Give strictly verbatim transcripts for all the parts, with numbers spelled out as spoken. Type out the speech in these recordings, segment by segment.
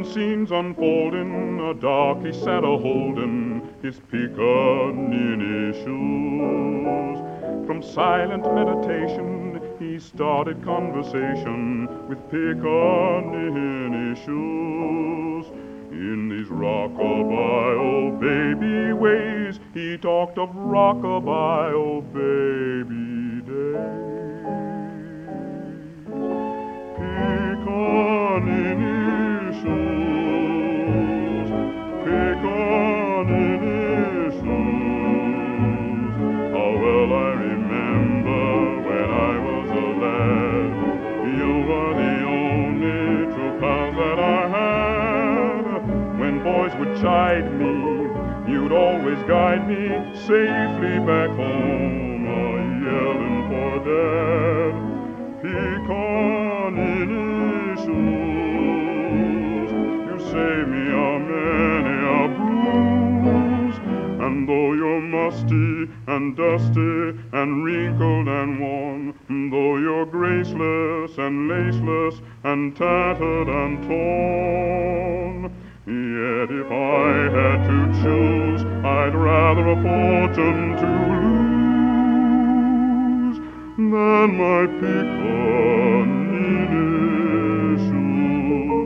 Then scenes unfolding, a darky sat a-holding his Picanini shoes. From silent meditation he started conversation with Picanini shoes. In these rockabye old baby ways he talked of rockabye old baby days. Picanini shoes, Picanini shoes. How well I remember when I was a lad. You were the only true pals that I had. When boys would chide me, you'd always guide me safely back home, a-yellin' for Dad. Picanini shoes, you save me a many a bruise. And though you're musty and dusty and wrinkled and worn, though you're graceless and laceless and tattered and torn, yet if I had to choose, I'd rather a fortune to lose than my Picanini shoes.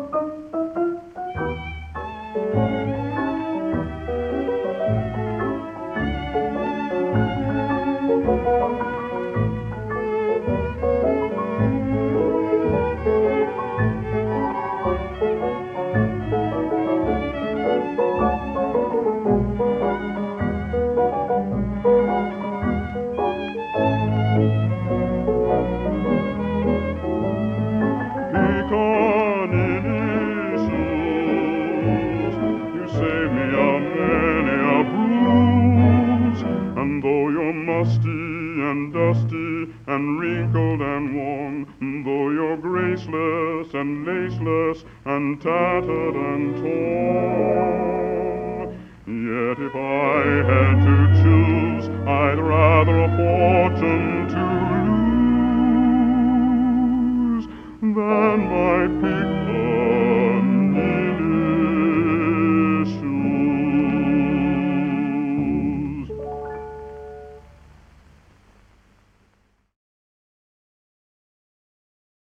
Picanini shoes, you save me a many a bruise. And though you're musty and dusty and wrinkled and worn, though you're graceless and laceless and tattered and torn, yet if I had to choose, I'd rather a fortune to lose than my Picanini